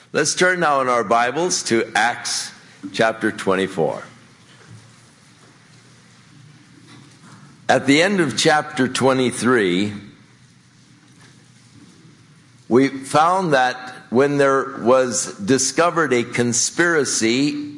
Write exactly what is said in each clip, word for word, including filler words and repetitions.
Let's turn now in our Bibles to Acts chapter twenty-four. At the end of chapter twenty-three, we found that when there was discovered a conspiracy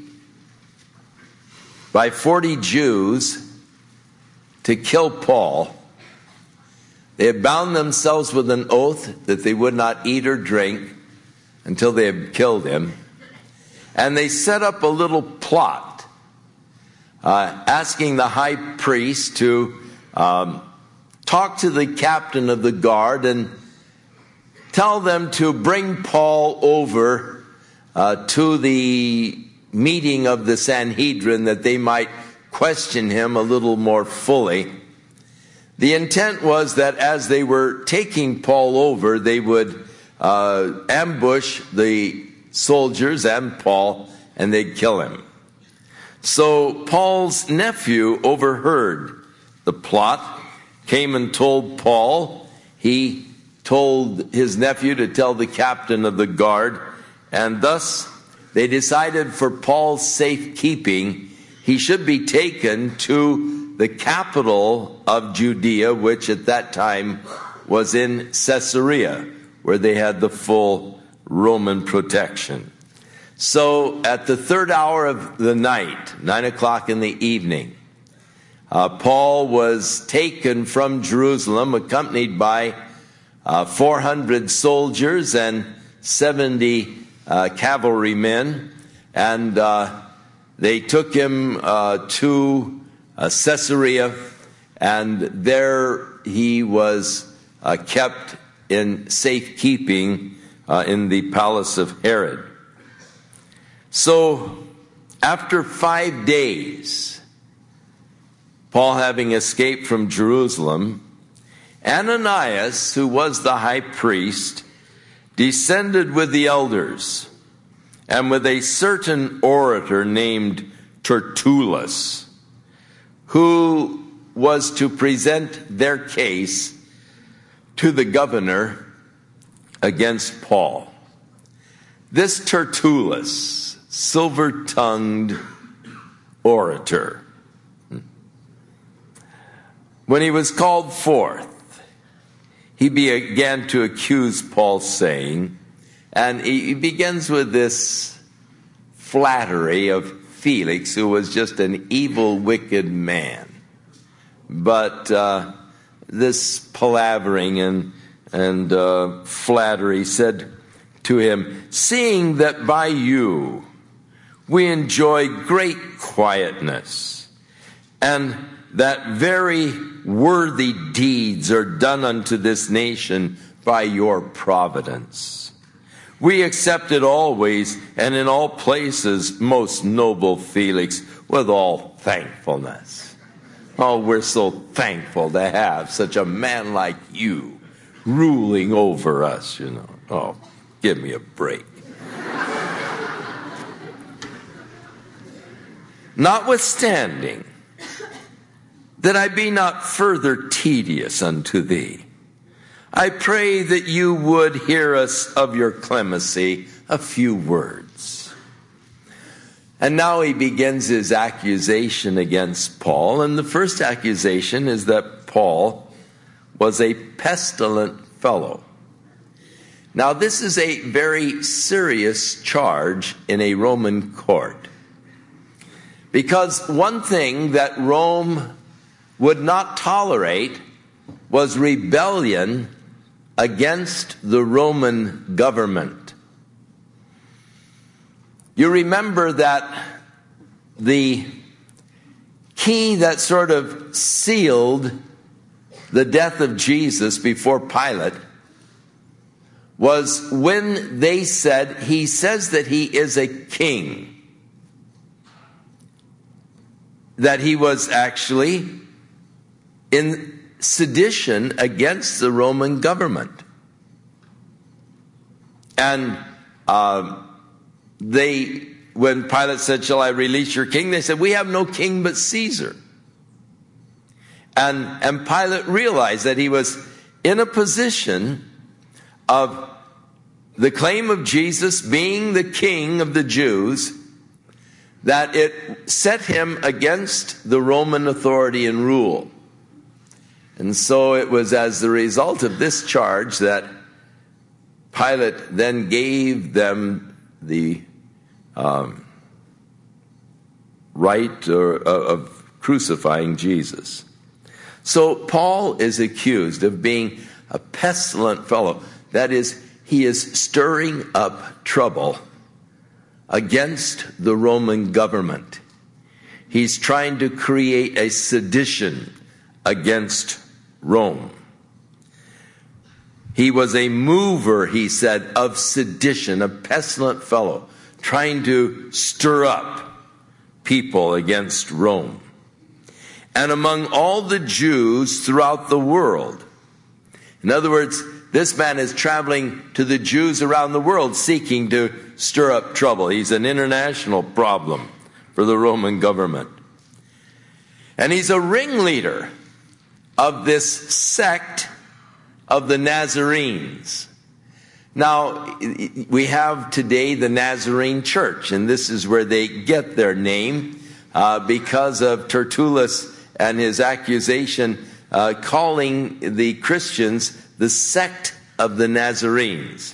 by forty Jews to kill Paul, they had bound themselves with an oath that they would not eat or drink until they had killed him. And they set up a little plot, uh, asking the high priest to um, talk to the captain of the guard and tell them to bring Paul over uh, to the meeting of the Sanhedrin that they might question him a little more fully. The intent was that as they were taking Paul over, they would uh, ambush the soldiers and Paul, and they'd kill him. So Paul's nephew overheard the plot, came and told Paul. He told his nephew to tell the captain of the guard, and thus they decided for Paul's safekeeping, he should be taken to the capital of Judea, which at that time was in Caesarea, where they had the full Roman protection. So at the third hour of the night, nine o'clock in the evening, uh, Paul was taken from Jerusalem, accompanied by uh, four hundred soldiers and seventy uh, cavalrymen, and uh, they took him uh, to uh, Caesarea, and there he was uh, kept in safekeeping uh, in the palace of Herod. So after five days, Paul having escaped from Jerusalem, Ananias, who was the high priest, descended with the elders and with a certain orator named Tertullus, who was to present their case to the governor against Paul. This Tertullus, silver-tongued orator, when he was called forth, he began to accuse Paul, saying, and he begins with this flattery of Felix, who was just an evil, wicked man. But uh, this palavering and, and uh, flattery said to him, seeing that by you we enjoy great quietness, and that very worthy deeds are done unto this nation by your providence. We accept it always and in all places, most noble Felix, with all thankfulness. Oh, we're so thankful to have such a man like you ruling over us, you know. Oh, give me a break. Notwithstanding, that I be not further tedious unto thee, I pray that you would hear us of your clemency a few words. And now he begins his accusation against Paul, and the first accusation is that Paul was a pestilent fellow. Now this is a very serious charge in a Roman court, because one thing that Rome would not tolerate was rebellion against the Roman government. You remember that the key that sort of sealed the death of Jesus before Pilate was when they said, he says that he is a king, that he was actually in sedition against the Roman government. And uh, they, when Pilate said, shall I release your king? They said, we have no king but Caesar. And, and Pilate realized that he was in a position of the claim of Jesus being the King of the Jews, that it set him against the Roman authority and rule. And so it was as the result of this charge that Pilate then gave them the um, right or, of crucifying Jesus. So Paul is accused of being a pestilent fellow. That is, he is stirring up trouble against the Roman government. He's trying to create a sedition against Rome. He was a mover, he said, of sedition, a pestilent fellow, trying to stir up people against Rome. And among all the Jews throughout the world. In other words, this man is traveling to the Jews around the world seeking to stir up trouble. He's an international problem for the Roman government. And he's a ringleader of this sect of the Nazarenes. Now, we have today the Nazarene Church, and this is where they get their name uh, because of Tertullus and his accusation uh, calling the Christians the sect of the Nazarenes.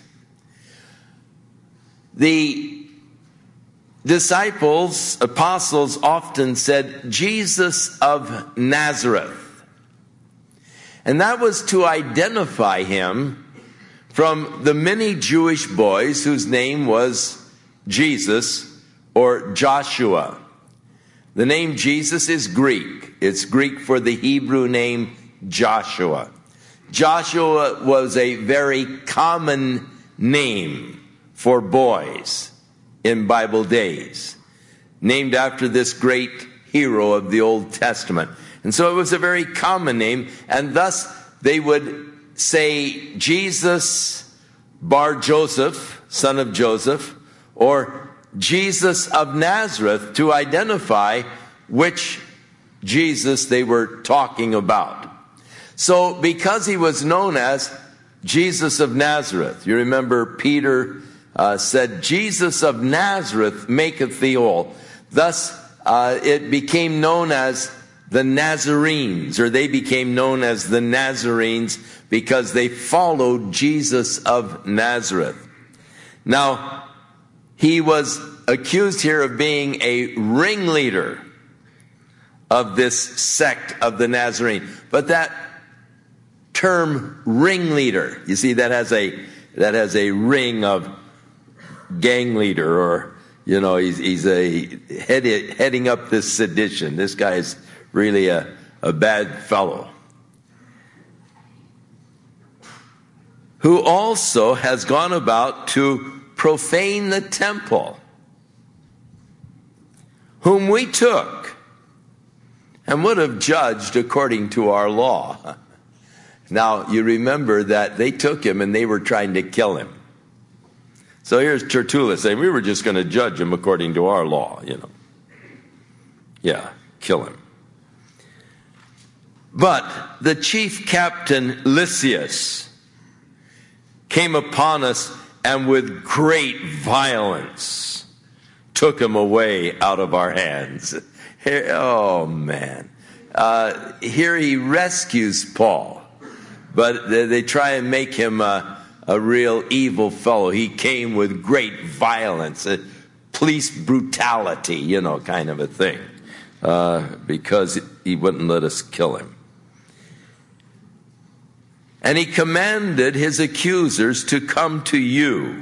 The disciples, apostles often said, Jesus of Nazareth. And that was to identify him from the many Jewish boys whose name was Jesus or Joshua. The name Jesus is Greek. It's Greek for the Hebrew name Joshua. Joshua was a very common name for boys in Bible days, named after this great hero of the Old Testament. And so it was a very common name, and thus they would say Jesus bar Joseph, son of Joseph, or Jesus of Nazareth to identify which Jesus they were talking about. So because he was known as Jesus of Nazareth, you remember Peter uh, said, Jesus of Nazareth maketh thee whole. Thus uh, it became known as the Nazarenes, or they became known as the Nazarenes because they followed Jesus of Nazareth. Now, he was accused here of being a ringleader of this sect of the Nazarene. But that term ringleader, you see, that has a that has a ring of gang leader, or you know, he's he's a head, heading up this sedition. This guy is really a, a bad fellow, who also has gone about to profane the temple, whom we took and would have judged according to our law. Now, you remember that they took him and they were trying to kill him. So here's Tertullus saying, we were just going to judge him according to our law, you know. Yeah, kill him. But the chief captain Lysias came upon us and with great violence took him away out of our hands. Here, oh, man. Uh, here he rescues Paul, but they, they try and make him a, a real evil fellow. He came with great violence, a police brutality, you know, kind of a thing, uh, because he wouldn't let us kill him. And he commanded his accusers to come to you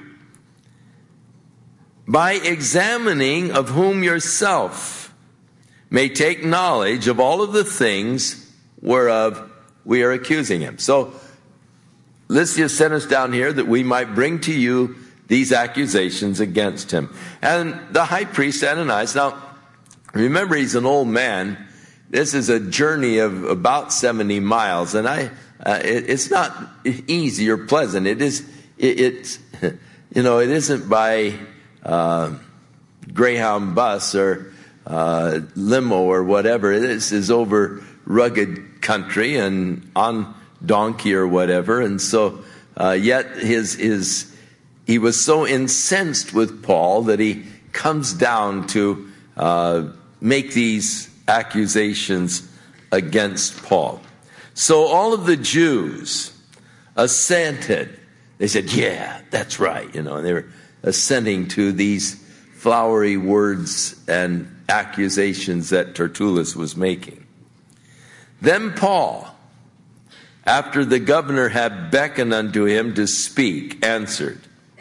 by examining of whom yourself may take knowledge of all of the things whereof we are accusing him. So Lysias sent us down here that we might bring to you these accusations against him. And the high priest Ananias, now remember, he's an old man. This is a journey of about seventy miles, and I uh, it, it's not easy or pleasant. It is it, it's you know it isn't by uh, Greyhound bus or uh, limo or whatever. This is over rugged country and on donkey or whatever, and so uh, yet his his he was so incensed with Paul that he comes down to uh, make these accusations against Paul. So all of the Jews assented. They said, yeah, that's right. You know, and they were assenting to these flowery words and accusations that Tertullus was making. Then Paul, after the governor had beckoned unto him to speak, answered,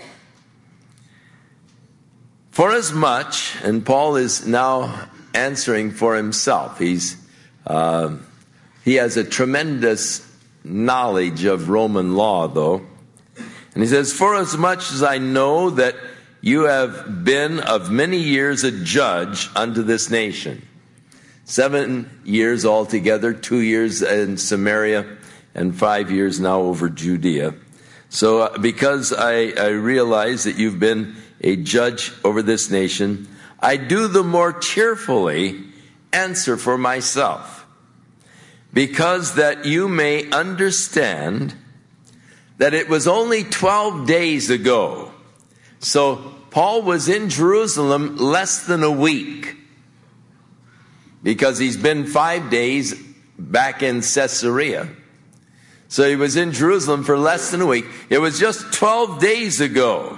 forasmuch, and Paul is now answering for himself. He's uh, he has a tremendous knowledge of Roman law, though. And he says, forasmuch as I know that you have been of many years a judge unto this nation. Seven years altogether, two years in Samaria, and five years now over Judea. So uh, because I, I realize that you've been a judge over this nation, I do the more cheerfully answer for myself, because that you may understand that it was only twelve days ago. So Paul was in Jerusalem less than a week, because he's been five days back in Caesarea. So he was in Jerusalem for less than a week. It was just twelve days ago.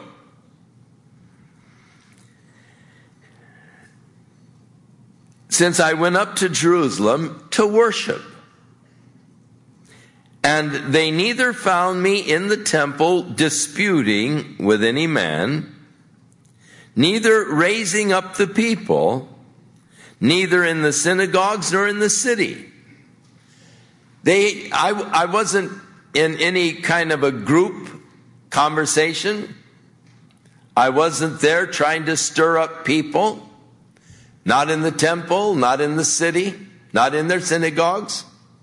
Since I went up to Jerusalem to worship. And they neither found me in the temple disputing with any man, neither raising up the people, neither in the synagogues nor in the city. They, I, I wasn't in any kind of a group conversation. I wasn't there trying to stir up people. Not in the temple, not in the city, not in their synagogues.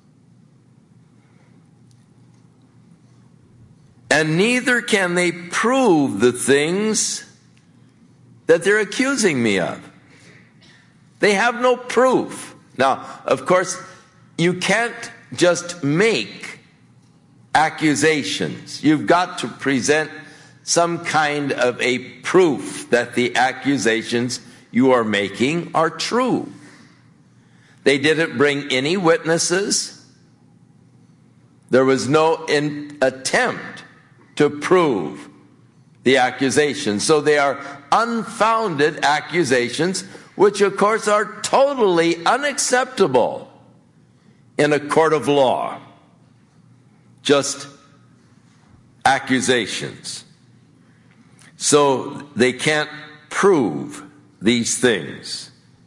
And neither can they prove the things that they're accusing me of. They have no proof. Now, of course, you can't just make accusations. You've got to present some kind of a proof that the accusations you are making are true. They didn't bring any witnesses. There was no in attempt to prove the accusations. So they are unfounded accusations, which of course are totally unacceptable in a court of law. Just accusations. So they can't prove these things.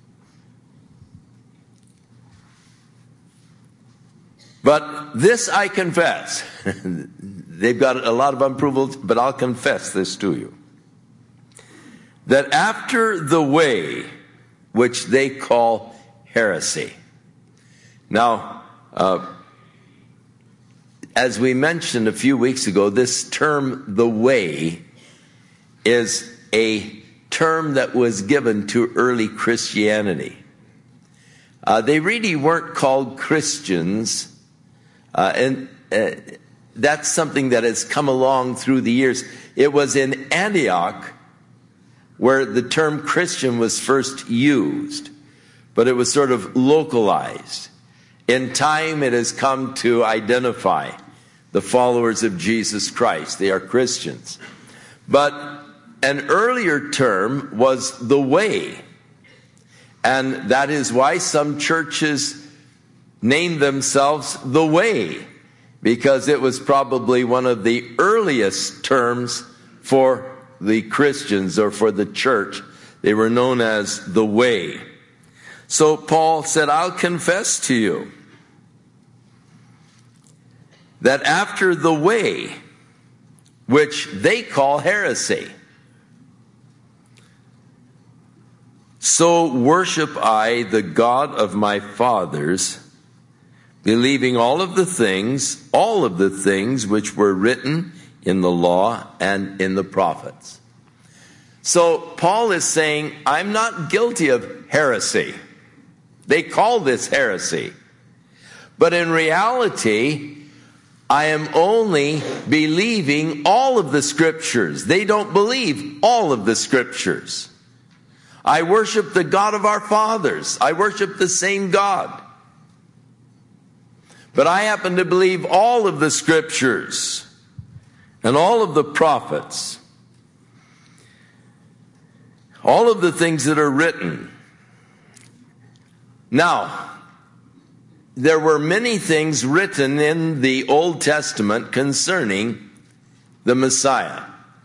But this I confess. They've got a lot of unapprovals, but I'll confess this to you. That after the way which they call heresy. Now, uh, as we mentioned a few weeks ago, this term, the way, is a term that was given to early Christianity. Uh, they really weren't called Christians, uh, and uh, that's something that has come along through the years. It was in Antioch where the term Christian was first used, but it was sort of localized. In time, it has come to identify the followers of Jesus Christ. They are Christians. But an earlier term was the way. And that is why some churches named themselves the Way, because it was probably one of the earliest terms for the Christians or for the church. They were known as the Way. So Paul said, I'll confess to you that after the way, which they call heresy, so worship I the God of my fathers, believing all of the things, all of the things which were written in the law and in the prophets. So Paul is saying, I'm not guilty of heresy. They call this heresy. But in reality, I am only believing all of the scriptures. They don't believe all of the scriptures. I worship the God of our fathers. I worship the same God. But I happen to believe all of the scriptures and all of the prophets. All of the things that are written. Now, there were many things written in the Old Testament concerning the Messiah.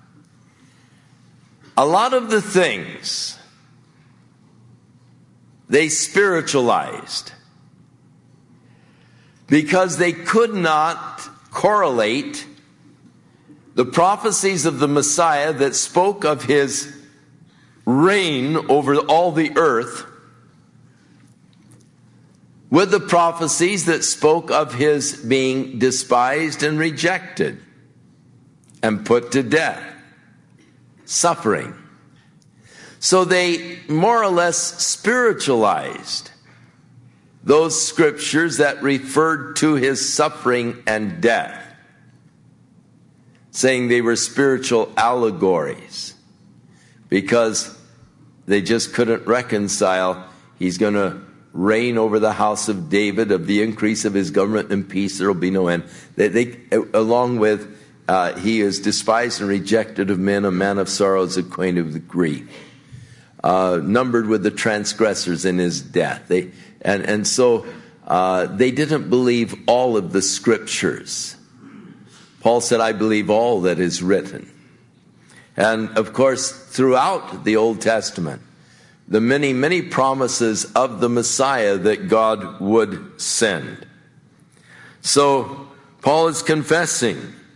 A lot of the things they spiritualized because they could not correlate the prophecies of the Messiah that spoke of his reign over all the earth with the prophecies that spoke of his being despised and rejected and put to death, suffering. So they more or less spiritualized those scriptures that referred to his suffering and death, saying they were spiritual allegories because they just couldn't reconcile he's going to reign over the house of David, of the increase of his government and peace there will be no end. They, they along with uh, he is despised and rejected of men, a man of sorrows, acquainted with grief, uh, numbered with the transgressors in his death. They and and so uh, they didn't believe all of the scriptures. Paul said, "I believe all that is written," and of course, throughout the Old Testament, the many, many promises of the Messiah that God would send. So Paul is confessing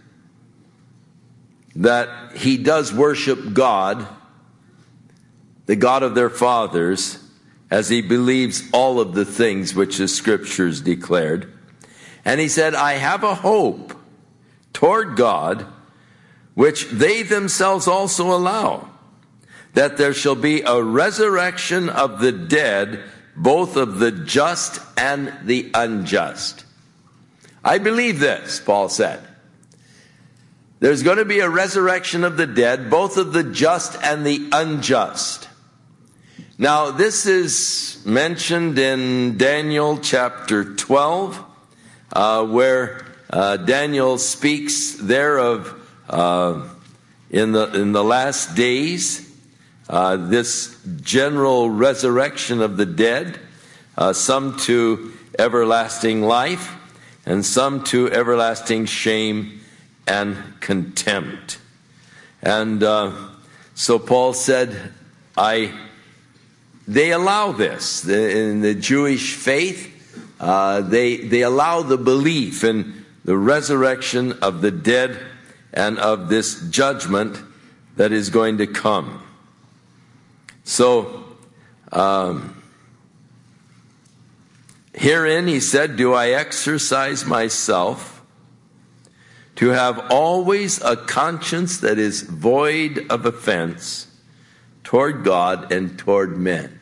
that he does worship God, the God of their fathers, as he believes all of the things which the scriptures declared. And he said, I have a hope toward God, which they themselves also allow, that there shall be a resurrection of the dead, both of the just and the unjust. I believe this, Paul said. There's going to be a resurrection of the dead, both of the just and the unjust. Now, this is mentioned in Daniel chapter twelve, uh, where uh, Daniel speaks there of uh, in the in the last days. Uh, this general resurrection of the dead, uh, some to everlasting life, and some to everlasting shame and contempt. And uh, so Paul said, "I." They allow this the, in the Jewish faith. Uh, they they allow the belief in the resurrection of the dead and of this judgment that is going to come. So, um, herein he said, do I exercise myself to have always a conscience that is void of offense toward God and toward men.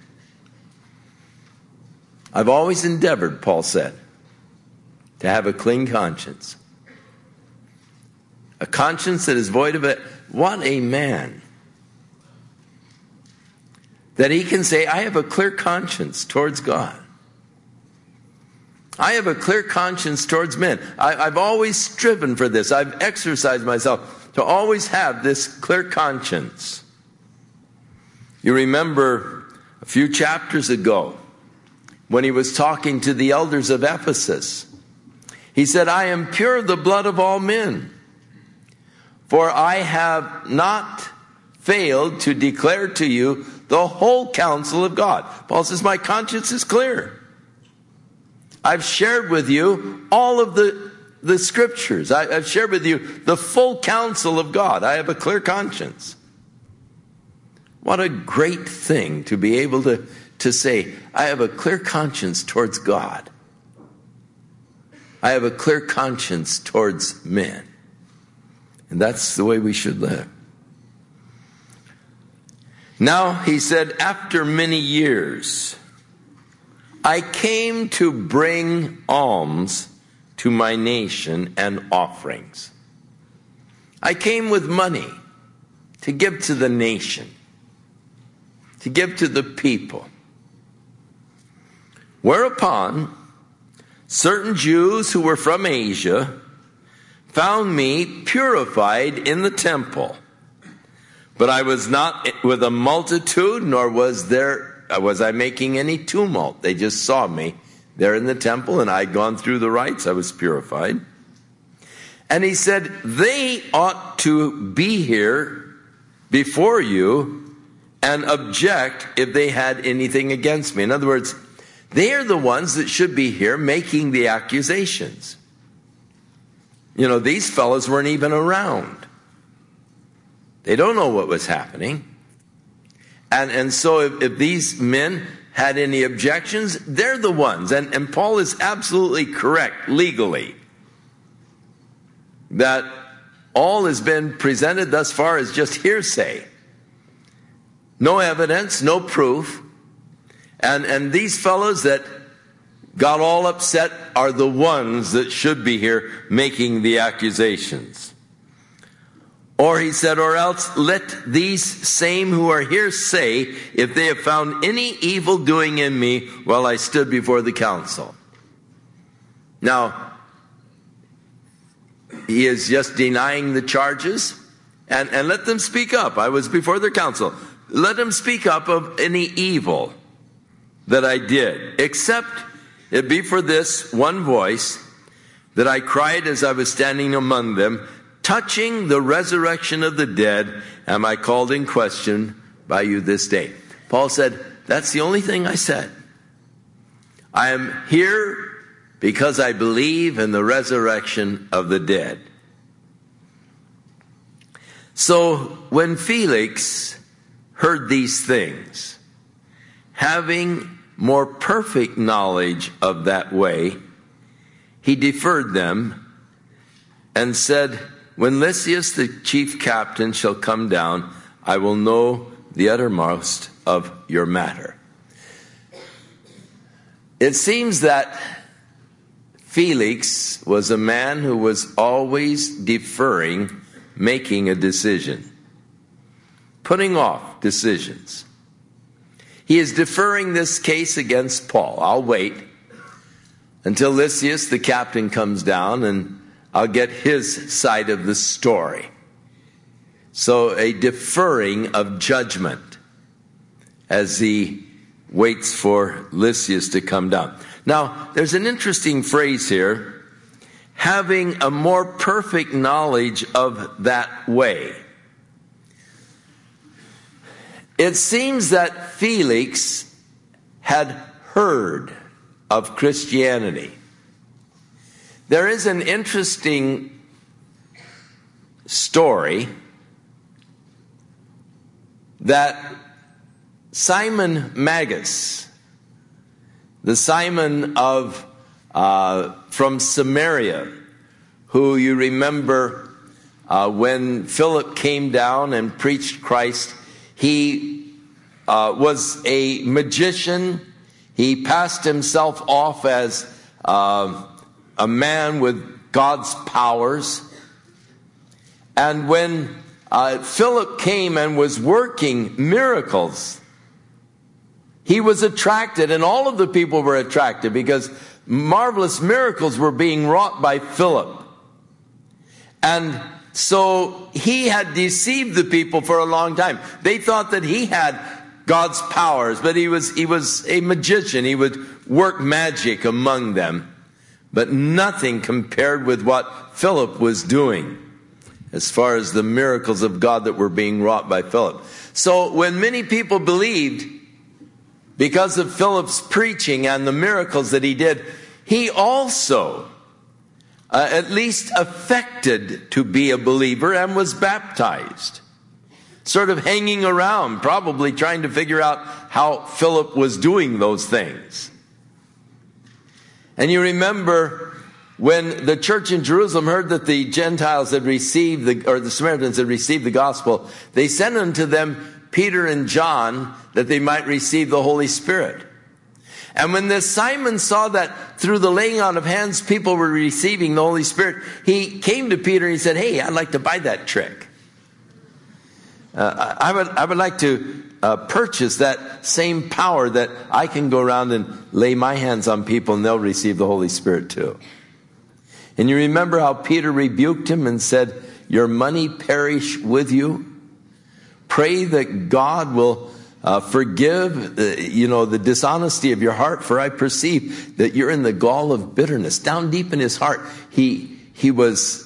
I've always endeavored, Paul said, to have a clean conscience. A conscience that is void of it. What a man. That he can say, I have a clear conscience towards God. I have a clear conscience towards men. I, I've always striven for this. I've exercised myself to always have this clear conscience. You remember a few chapters ago when he was talking to the elders of Ephesus. He said, I am pure of the blood of all men, for I have not failed to declare to you the whole counsel of God. Paul says, my conscience is clear. I've shared with you all of the, the scriptures. I, I've shared with you the full counsel of God. I have a clear conscience. What a great thing to be able to, to say, I have a clear conscience towards God. I have a clear conscience towards men. And that's the way we should live. Now, he said, after many years, I came to bring alms to my nation and offerings. I came with money to give to the nation, to give to the people. Whereupon certain Jews who were from Asia found me purified in the temple. But I was not with a multitude, nor was there was I making any tumult. They just saw me there in the temple, and I'd gone through the rites. I was purified. And he said, they ought to be here before you and object if they had anything against me. In other words, they are the ones that should be here making the accusations. You know, these fellows weren't even around. They don't know what was happening. And, and so if, if these men had any objections, they're the ones. And, and Paul is absolutely correct legally that all has been presented thus far as just hearsay. No evidence, no proof. And, and these fellows that got all upset are the ones that should be here making the accusations. Or he said, or else let these same who are here say if they have found any evil doing in me while I stood before the council. Now, he is just denying the charges, and, and let them speak up. I was before the council. Let them speak up of any evil that I did, except it be for this one voice that I cried as I was standing among them, touching the resurrection of the dead, am I called in question by you this day. Paul said, that's the only thing I said. I am here because I believe in the resurrection of the dead. So when Felix heard these things, having more perfect knowledge of that way, he deferred them and said, when Lysias the chief captain shall come down, I will know the uttermost of your matter. It seems that Felix was a man who was always deferring making a decision, putting off decisions. He is deferring this case against Paul. I'll wait until Lysias, the captain, comes down, and I'll get his side of the story. So a deferring of judgment as he waits for Lysias to come down. Now, there's an interesting phrase here, having a more perfect knowledge of that way. It seems that Felix had heard of Christianity. There is an interesting story that Simon Magus, the Simon of uh, from Samaria, who you remember uh, when Philip came down and preached Christ, he uh, was a magician. He passed himself off as uh, a man with God's powers. And when uh, Philip came and was working miracles, he was attracted, and all of the people were attracted because marvelous miracles were being wrought by Philip. And so he had deceived the people for a long time. They thought that he had God's powers, but he was he was a magician. He would work magic among them, but nothing compared with what Philip was doing as far as the miracles of God that were being wrought by Philip. So when many people believed because of Philip's preaching and the miracles that he did, he also uh, at least affected to be a believer and was baptized. Sort of hanging around, probably trying to figure out how Philip was doing those things. And you remember when the church in Jerusalem heard that the Gentiles had received, the, or the Samaritans had received the gospel, they sent unto them Peter and John that they might receive the Holy Spirit. And when this Simon saw that through the laying on of hands, people were receiving the Holy Spirit, he came to Peter and he said, hey, I'd like to buy that trick. Uh, I would, I would like to uh, purchase that same power that I can go around and lay my hands on people and they'll receive the Holy Spirit too. And you remember how Peter rebuked him and said, your money perish with you. Pray that God will uh, forgive, uh, you know, the dishonesty of your heart, for I perceive that you're in the gall of bitterness. Down deep in his heart, he, he was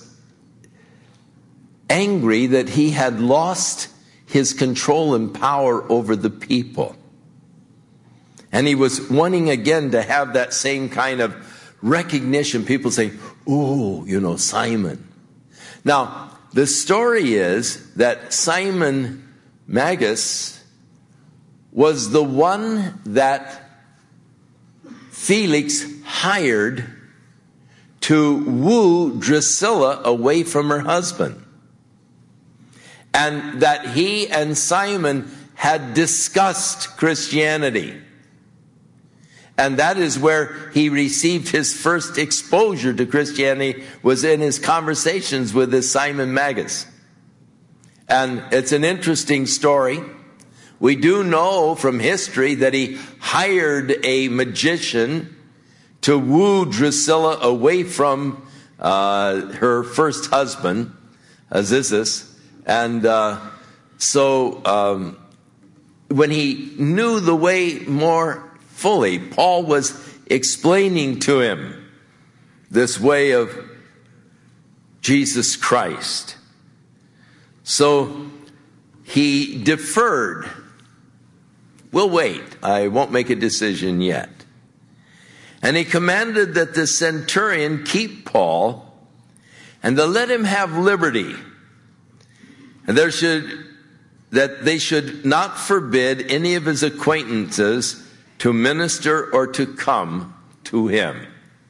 angry that he had lost his control and power over the people. And he was wanting again to have that same kind of recognition. People saying, oh, you know, Simon. Now, the story is that Simon Magus was the one that Felix hired to woo Drusilla away from her husband. And that he and Simon had discussed Christianity. And that is where he received his first exposure to Christianity, was in his conversations with this Simon Magus. And it's an interesting story. We do know from history that he hired a magician to woo Drusilla away from uh, her first husband, Azizus. And uh, so um, when he knew the way more fully, Paul was explaining to him this way of Jesus Christ. So he deferred. We'll wait. I won't make a decision yet. And he commanded that the centurion keep Paul and to let him have liberty. And there should, that they should not forbid any of his acquaintances to minister or to come to him.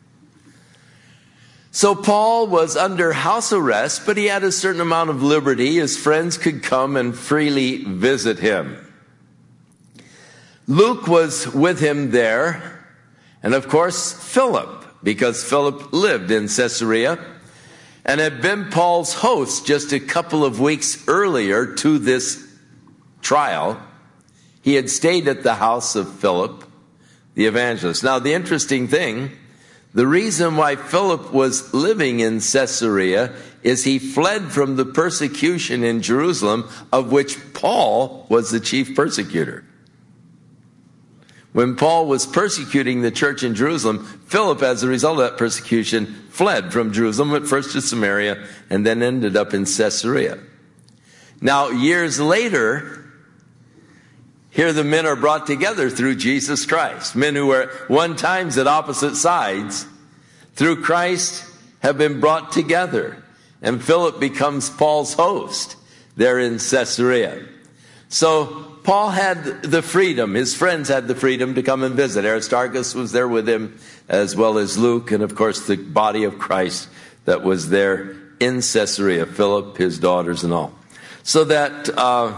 So Paul was under house arrest, but he had a certain amount of liberty. His friends could come and freely visit him. Luke was with him there, and of course Philip, because Philip lived in Caesarea and had been Paul's host just a couple of weeks earlier to this trial. He had stayed at the house of Philip, the evangelist. Now, the interesting thing, the reason why Philip was living in Caesarea is he fled from the persecution in Jerusalem, of which Paul was the chief persecutor. When Paul was persecuting the church in Jerusalem, Philip, as a result of that persecution, fled from Jerusalem, went first to Samaria, and then ended up in Caesarea. Now, years later, here the men are brought together through Jesus Christ. Men who were at one times at opposite sides, through Christ have been brought together. And Philip becomes Paul's host there in Caesarea. So Paul had the freedom, his friends had the freedom to come and visit. Aristarchus was there with him, as well as Luke, and of course the body of Christ that was there in Caesarea, Philip, his daughters and all. So that uh,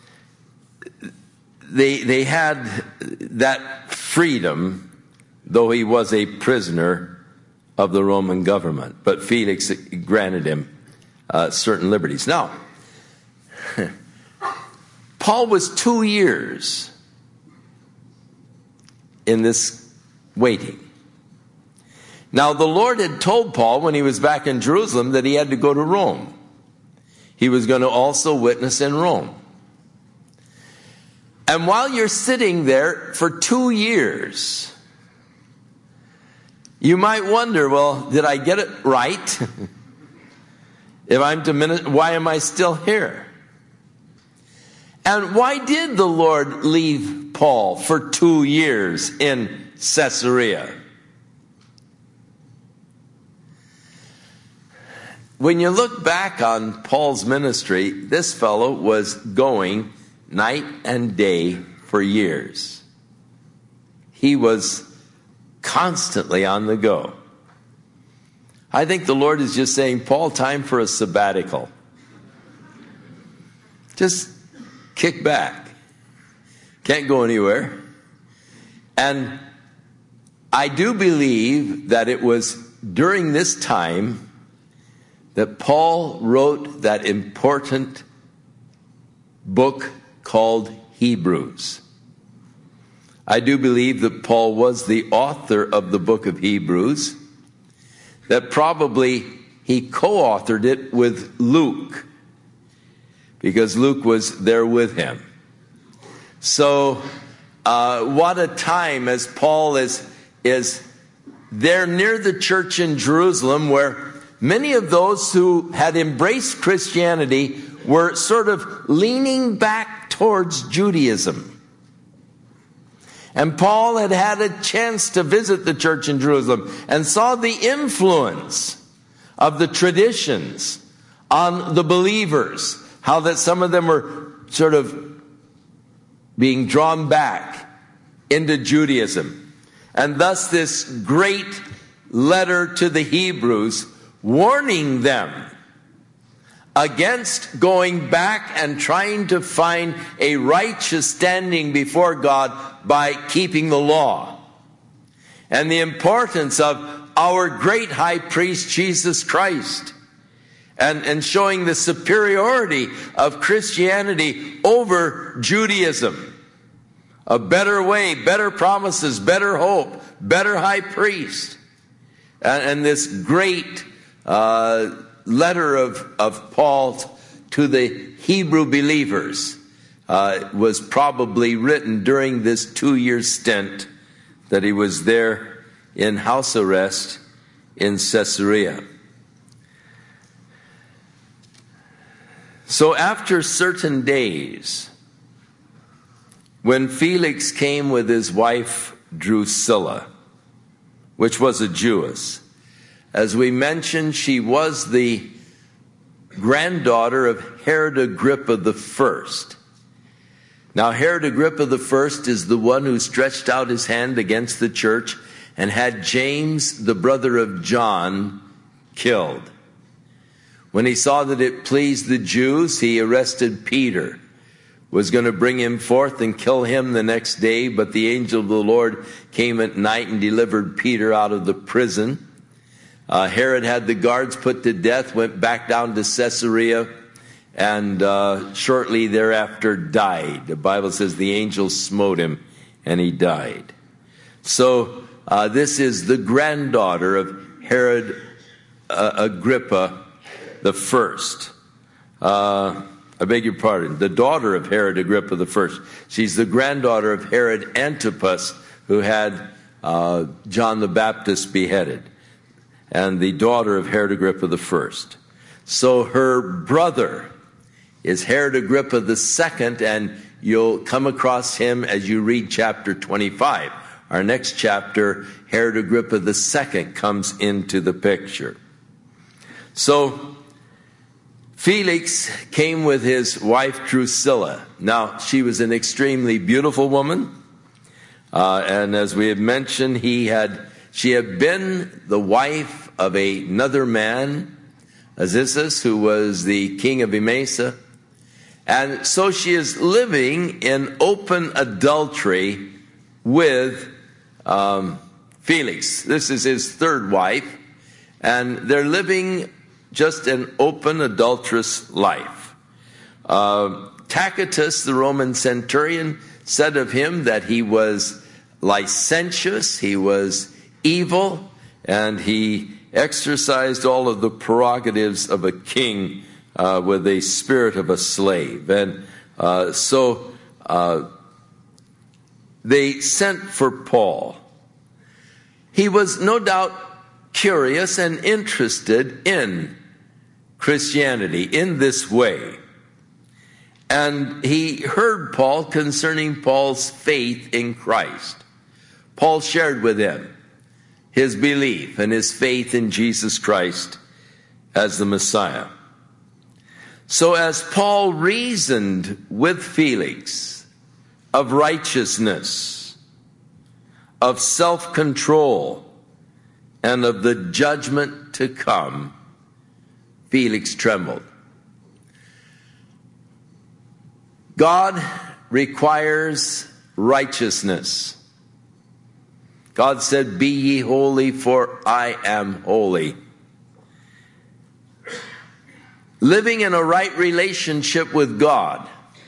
they, they had that freedom, though he was a prisoner of the Roman government. But Felix granted him uh, certain liberties. Now, Paul was two years in this waiting. Now, the Lord had told Paul when he was back in Jerusalem that he had to go to Rome. He was going to also witness in Rome. And while you're sitting there for two years, you might wonder, well, did I get it right? If I'm to minister, why am I still here? And why did the Lord leave Paul for two years in Caesarea? When you look back on Paul's ministry, this fellow was going night and day for years. He was constantly on the go. I think the Lord is just saying, Paul, time for a sabbatical. Just kick back. Can't go anywhere. And I do believe that it was during this time that Paul wrote that important book called Hebrews. I do believe that Paul was the author of the book of Hebrews, that probably he co-authored it with Luke, because Luke was there with him. So uh, what a time as Paul is, is there near the church in Jerusalem, where many of those who had embraced Christianity were sort of leaning back towards Judaism. And Paul had had a chance to visit the church in Jerusalem and saw the influence of the traditions on the believers, how that some of them were sort of being drawn back into Judaism. And thus this great letter to the Hebrews warning them against going back and trying to find a righteous standing before God by keeping the law. And the importance of our great high priest, Jesus Christ. And, and showing the superiority of Christianity over Judaism. A better way, better promises, better hope, better high priest. And, and this great uh, letter of, of Paul to the Hebrew believers uh, was probably written during this two-year stint that he was there in house arrest in Caesarea. So after certain days, when Felix came with his wife Drusilla, which was a Jewess, as we mentioned, she was the granddaughter of Herod Agrippa the First. Now, Herod Agrippa the First is the one who stretched out his hand against the church and had James, the brother of John, killed. When he saw that it pleased the Jews, he arrested Peter, was going to bring him forth and kill him the next day, but the angel of the Lord came at night and delivered Peter out of the prison. Uh, Herod had the guards put to death, went back down to Caesarea, and uh, shortly thereafter died. The Bible says the angel smote him and he died. So uh, this is the granddaughter of Herod uh, Agrippa the First. Uh, I beg your pardon, the daughter of Herod Agrippa the First. She's the granddaughter of Herod Antipas, who had uh, John the Baptist beheaded, and the daughter of Herod Agrippa the First. So her brother is Herod Agrippa the Second, and you'll come across him as you read chapter twenty-five. Our next chapter, Herod Agrippa the Second comes into the picture. So Felix came with his wife Drusilla. Now, she was an extremely beautiful woman, uh, and as we had mentioned, he had she had been the wife of a, another man, Azizus, who was the king of Emesa. And so she is living in open adultery with um, Felix. This is his third wife. And they're living just an open adulterous life. Uh, Tacitus, the Roman centurion, said of him that he was licentious, he was evil, and he exercised all of the prerogatives of a king uh, with a spirit of a slave. And uh, so uh, they sent for Paul. He was no doubt curious and interested in Christianity in this way. And he heard Paul concerning Paul's faith in Christ. Paul shared with him his belief and his faith in Jesus Christ as the Messiah. So as Paul reasoned with Felix of righteousness, of self-control, and of the judgment to come, Felix trembled. God requires righteousness. God said, "Be ye holy, for I am holy." Living in a right relationship with God,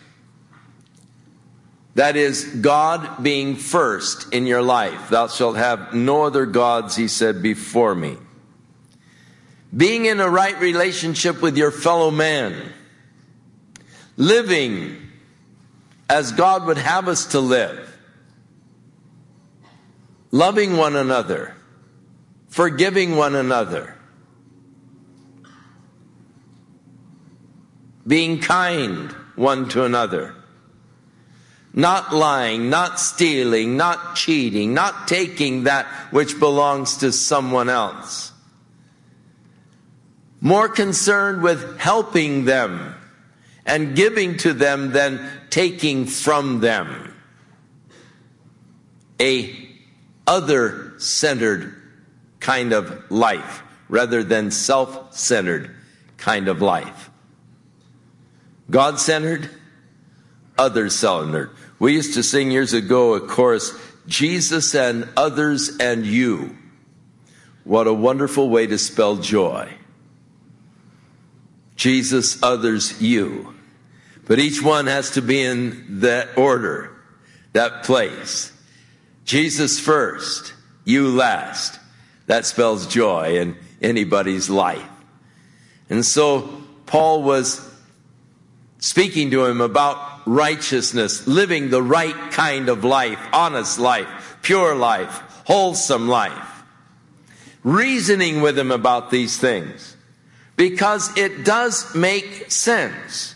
that is, God being first in your life. Thou shalt have no other gods, he said, before me. Being in a right relationship with your fellow man. Living as God would have us to live. Loving one another. Forgiving one another. Being kind one to another. Not lying, not stealing, not cheating, not taking that which belongs to someone else. More concerned with helping them and giving to them than taking from them. A other-centered kind of life rather than self-centered kind of life. God-centered, other-centered. We used to sing years ago a chorus, Jesus and others and you. What a wonderful way to spell joy. Jesus, others, you. But each one has to be in that order, that place. Jesus first, you last. That spells joy in anybody's life. And so Paul was speaking to him about righteousness, living the right kind of life, honest life, pure life, wholesome life. Reasoning with him about these things. Because it does make sense.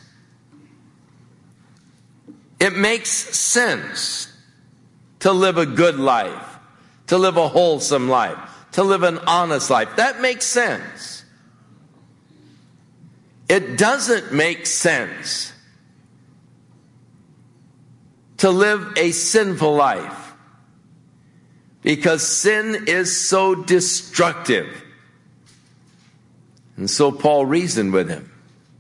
It makes sense to live a good life, to live a wholesome life, to live an honest life. That makes sense. It doesn't make sense to live a sinful life because sin is so destructive. And so Paul reasoned with him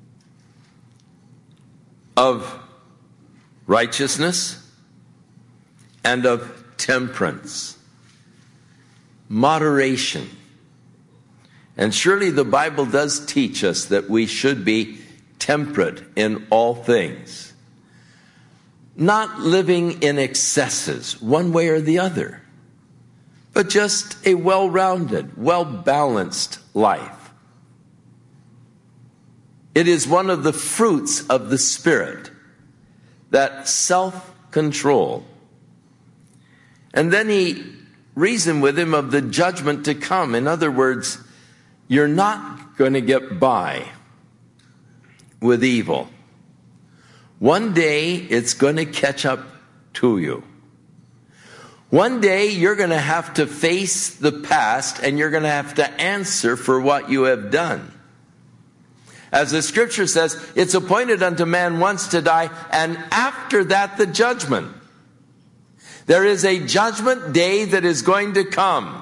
of righteousness and of temperance, moderation. And surely the Bible does teach us that we should be temperate in all things. Not living in excesses, one way or the other, but just a well-rounded, well-balanced life. It is one of the fruits of the Spirit, that self-control. And then he reasoned with him of the judgment to come. In other words, you're not going to get by with evil. One day it's going to catch up to you. One day you're going to have to face the past and you're going to have to answer for what you have done. As the scripture says, it's appointed unto man once to die, and after that the judgment. There is a judgment day that is going to come.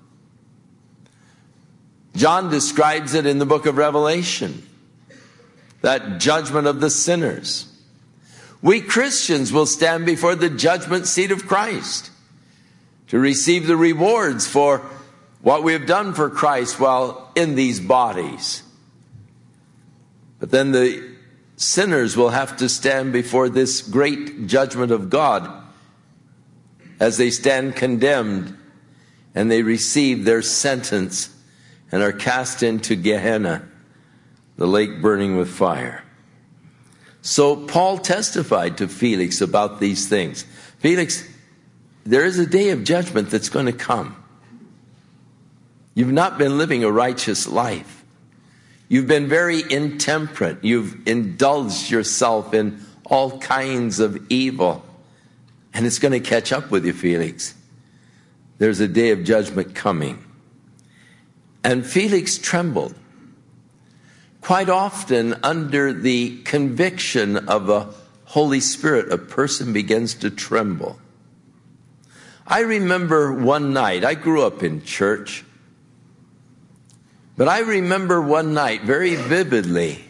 John describes it in the book of Revelation. That judgment of the sinners. We Christians will stand before the judgment seat of Christ to receive the rewards for what we have done for Christ while in these bodies. But then the sinners will have to stand before this great judgment of God as they stand condemned and they receive their sentence and are cast into Gehenna, the lake burning with fire. So Paul testified to Felix about these things. Felix, there is a day of judgment that's going to come. You've not been living a righteous life. You've been very intemperate. You've indulged yourself in all kinds of evil. And it's going to catch up with you, Felix. There's a day of judgment coming. And Felix trembled. Quite often, under the conviction of the Holy Spirit, a person begins to tremble. I remember one night, I grew up in church, but I remember one night very vividly.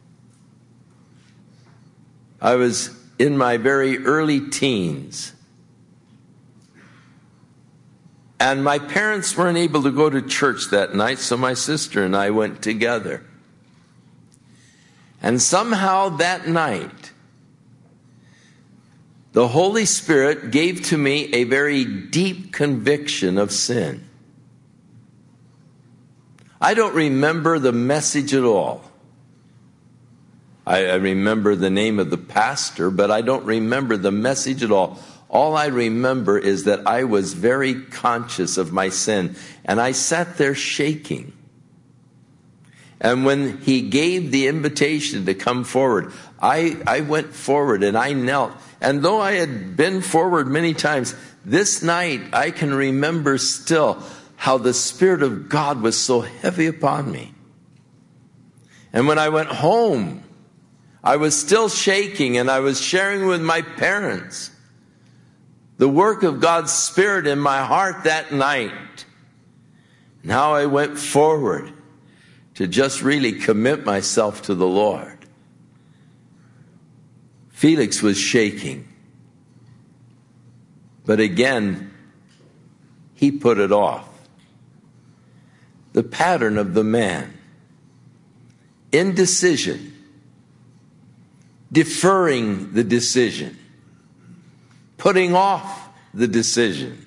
I was in my very early teens. And my parents weren't able to go to church that night, so my sister and I went together. And somehow that night, the Holy Spirit gave to me a very deep conviction of sin. I don't remember the message at all. I, I remember the name of the pastor, but I don't remember the message at all. All I remember is that I was very conscious of my sin, and I sat there shaking. And when he gave the invitation to come forward, I, I went forward and I knelt. And though I had been forward many times, this night I can remember still how the Spirit of God was so heavy upon me. And when I went home, I was still shaking, and I was sharing with my parents the work of God's Spirit in my heart that night. Now I went forward to just really commit myself to the Lord. Felix was shaking. But again, he put it off. The pattern of the man. Indecision. Deferring the decision. Putting off the decision.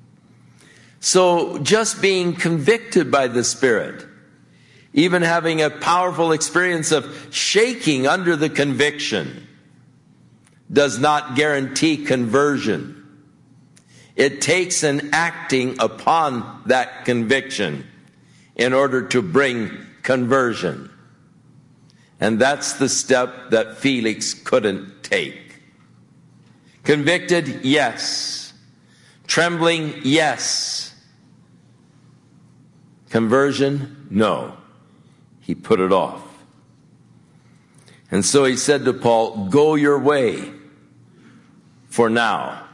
So just being convicted by the Spirit, even having a powerful experience of shaking under the conviction, does not guarantee conversion. It takes an acting upon that conviction in order to bring conversion. And that's the step that Felix couldn't take. Convicted, yes. Trembling, yes. Conversion, no. He put it off. And so he said to Paul, go your way for now.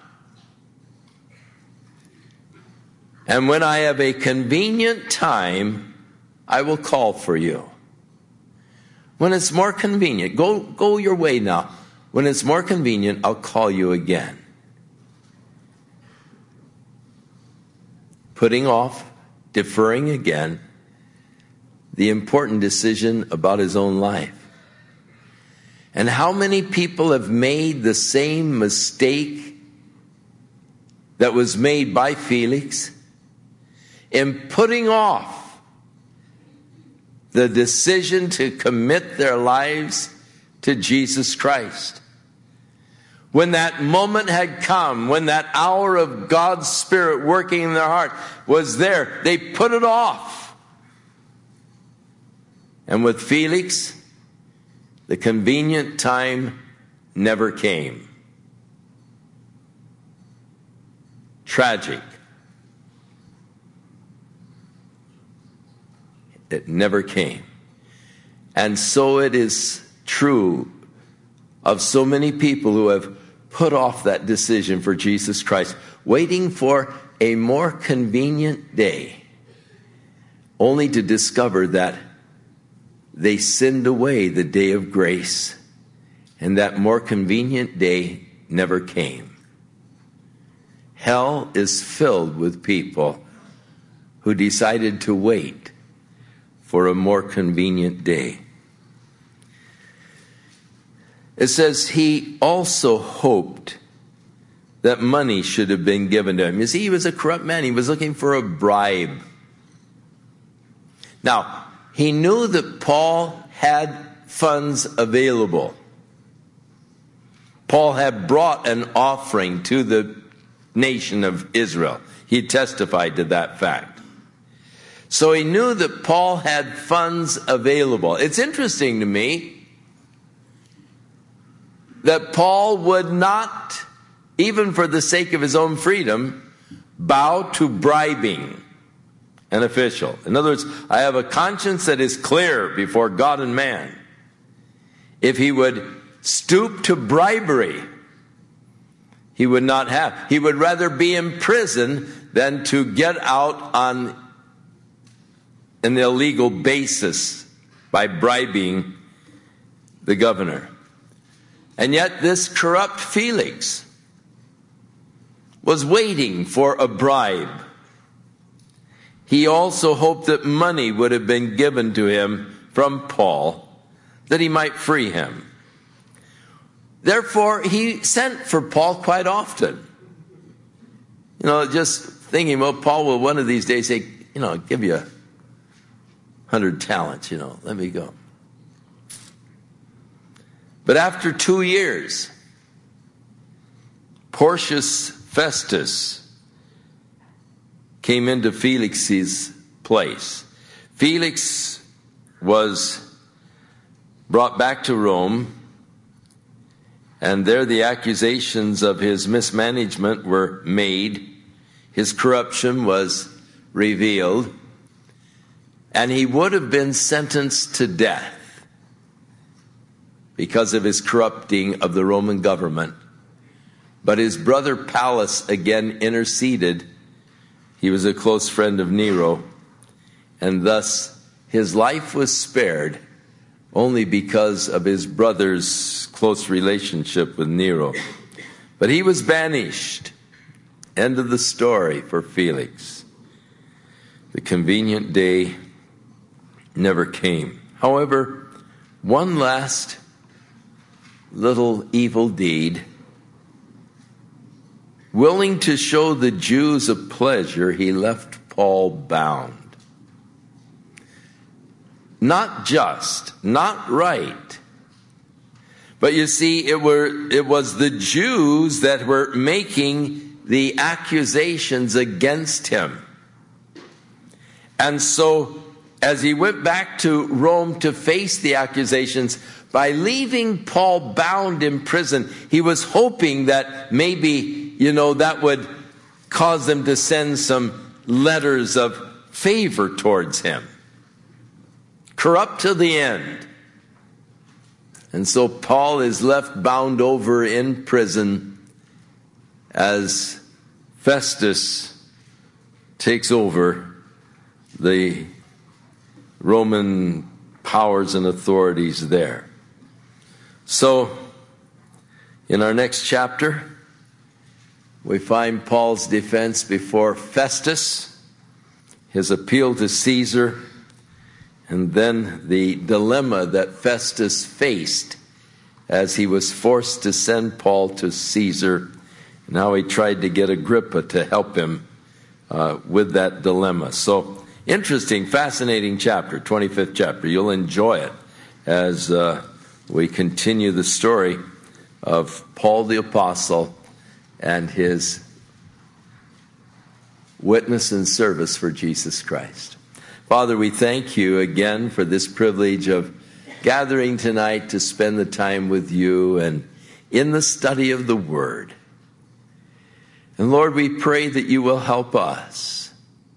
And when I have a convenient time, I will call for you. When it's more convenient, go, go your way now. When it's more convenient, I'll call you again. Putting off, deferring again, the important decision about his own life. And how many people have made the same mistake that was made by Felix in putting off the decision to commit their lives to Jesus Christ. When that moment had come, when that hour of God's Spirit working in their heart was there, they put it off. And with Felix, the convenient time never came. Tragic. It never came. And so it is true of so many people who have put off that decision for Jesus Christ, waiting for a more convenient day, only to discover that they sinned away the day of grace, and that more convenient day never came. Hell is filled with people who decided to wait for a more convenient day. It says he also hoped that money should have been given to him. You see, he was a corrupt man. He was looking for a bribe. Now, he knew that Paul had funds available. Paul had brought an offering to the nation of Israel. He testified to that fact. So he knew that Paul had funds available. It's interesting to me that Paul would not, even for the sake of his own freedom, bow to bribing an official. In other words, I have a conscience that is clear before God and man. If he would stoop to bribery, he would not have. He would rather be in prison than to get out on an illegal basis by bribing the governor. And yet this corrupt Felix was waiting for a bribe. he also hoped that money would have been given to him from Paul, that he might free him. Therefore, he sent for Paul quite often. You know, just thinking, well, Paul will one of these days say, you know, I'll give you a hundred talents, you know, let me go. But after two years, Porcius Festus came into Felix's place. Felix was brought back to Rome, and there the accusations of his mismanagement were made. His corruption was revealed, and he would have been sentenced to death because of his corrupting of the Roman government. But his brother Pallas again interceded. He was a close friend of Nero, and thus his life was spared only because of his brother's close relationship with Nero. But he was banished. End of the story for Felix. The convenient day never came. However, one last little evil deed, willing to show the Jews a pleasure, he left Paul bound. Not just, not right. But you see, it were it was the Jews that were making the accusations against him. And so, as he went back to Rome to face the accusations, by leaving Paul bound in prison, he was hoping that maybe, you know, that would cause them to send some letters of favor towards him. Corrupt to the end. And so Paul is left bound over in prison as Festus takes over the Roman powers and authorities there. So, in our next chapter, we find Paul's defense before Festus, his appeal to Caesar, and then the dilemma that Festus faced as he was forced to send Paul to Caesar, and how he tried to get Agrippa to help him uh, with that dilemma. So, interesting, fascinating chapter, twenty-fifth chapter. You'll enjoy it as uh, we continue the story of Paul the Apostle and his witness and service for Jesus Christ. Father, we thank you again for this privilege of gathering tonight to spend the time with you and in the study of the Word. And Lord, we pray that you will help us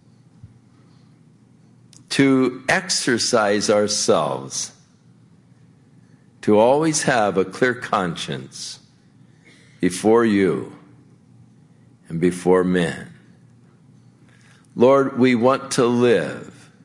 to exercise ourselves to always have a clear conscience before you and before men. Lord, we want to live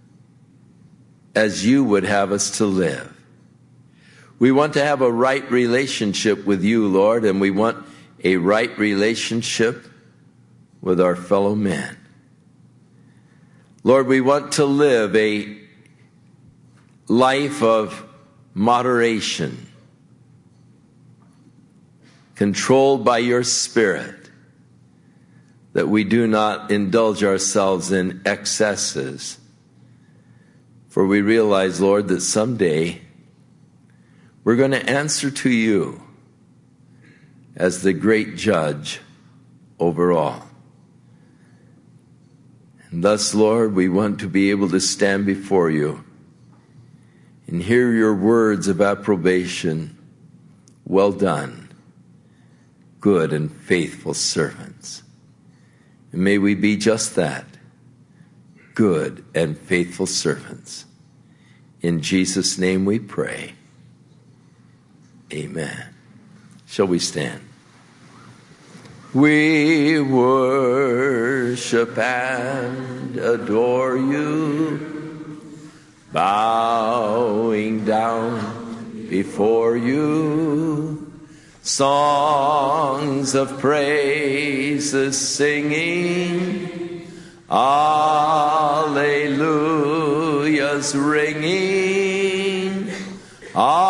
as you would have us to live. We want to have a right relationship with you, Lord, and we want a right relationship with our fellow men. Lord, we want to live a life of moderation, controlled by your Spirit, that we do not indulge ourselves in excesses. For we realize, Lord, that someday we're going to answer to you as the great judge over all. And thus, Lord, we want to be able to stand before you and hear your words of approbation. Well done, good and faithful servants. And may we be just that, good and faithful servants. In Jesus' name we pray. Amen. Shall we stand? We worship and adore you, bowing down before you, songs of praises singing, Alleluia's ringing. Alleluia.